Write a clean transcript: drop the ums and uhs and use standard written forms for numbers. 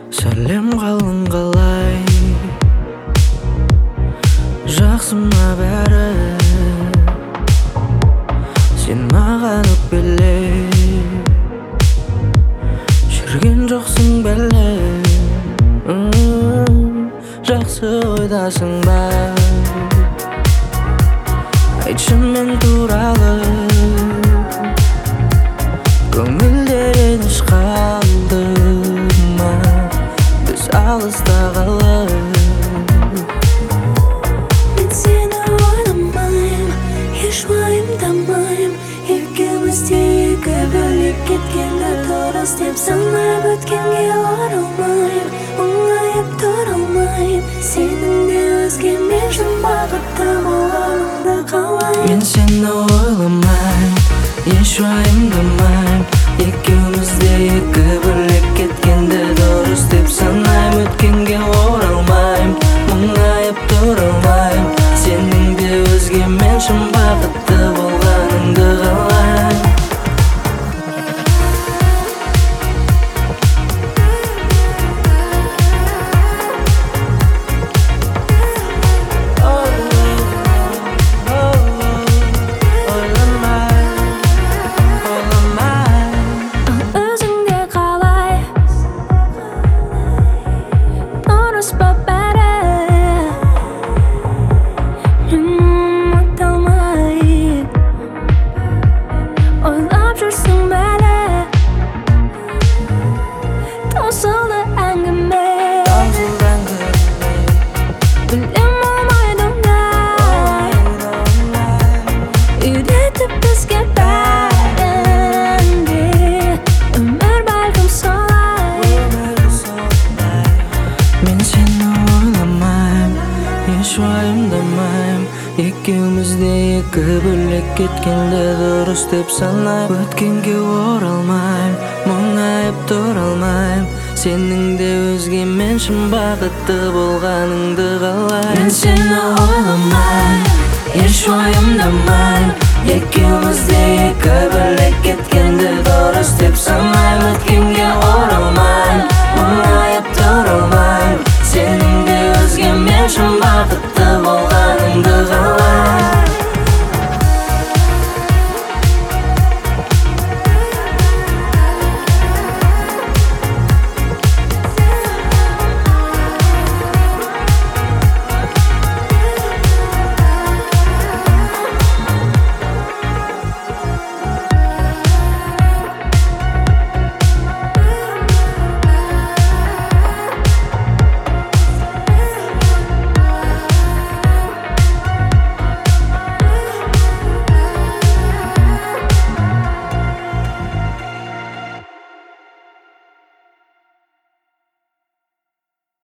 Сәлем қалың қалай, жақсы ма бәрі? Сен маған өкпеле, жүрген жоқсың бәлі. Жақсы ойдасың ба? Айтшы мен туралы, көңілде реніш қалды ма? Біз алыстағалы. Мен сені ойламайм, еш уайымдамайм. Екеуміз де екі бөлек кеткенді дұрыс деп санап өткенге оралмайм, оңайып тұра алмайм. Сенің де өзгемен шын бақытты болғаныңды қалайм. Мен сені ойламайм, еш уайымдамайм. Екеуміз де екі бөлек кеткенді дұрыс деп санайм, өткенге оралмайм, мұңайып тұра алмайм. Сенің де өзгемен шын бақытты болғаныңды қалайм. Екеуміз де екі бөлек кеткенді дұрыс деп санайм, өткенге оралмайм, мұңайып тұра алмайм. Сенің де өзгемен шын бақытты болғаныңды қалайм. Мен сені ойламайм, еш уайымдамайм. Екеуміз де екі бөлек кеткенді дұрыс деп санайм, өткенге оралмайм,